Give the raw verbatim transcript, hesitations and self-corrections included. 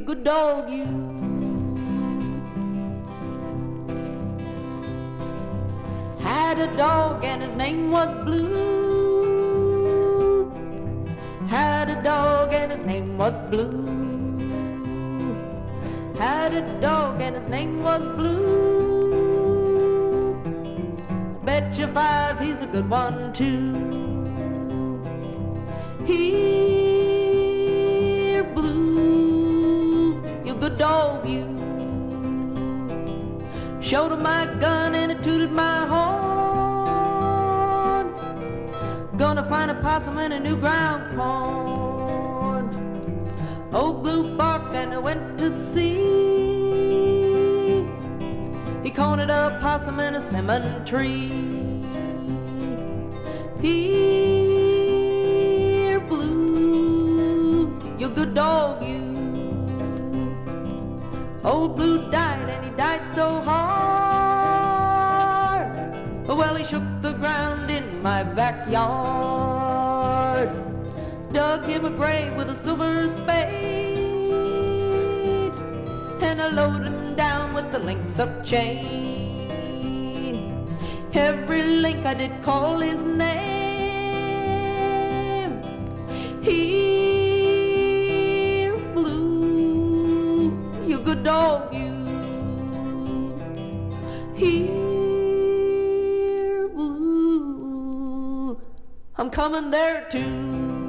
good dog, you. Had a dog and his name was Blue. Had a dog and his name was Blue. Had a dog and his name was Blue. Bet you five he's a good one too. Here, Blue, you good dog, you. Showed him my gun and it tooted my horn. Gonna find a possum in a new ground corn. Old Blue barked and I went to see. He cornered a possum in a cemetery. Here, Blue, you good dog, you. Old Blue died and he died so hard. Well, he shook the ground in my backyard. Dug him a grave with a silver spade, and I loaded him down with the links of chain. Every link I did call his name. Here, Blue, you good dog, you. Here, Blue, I'm coming there too.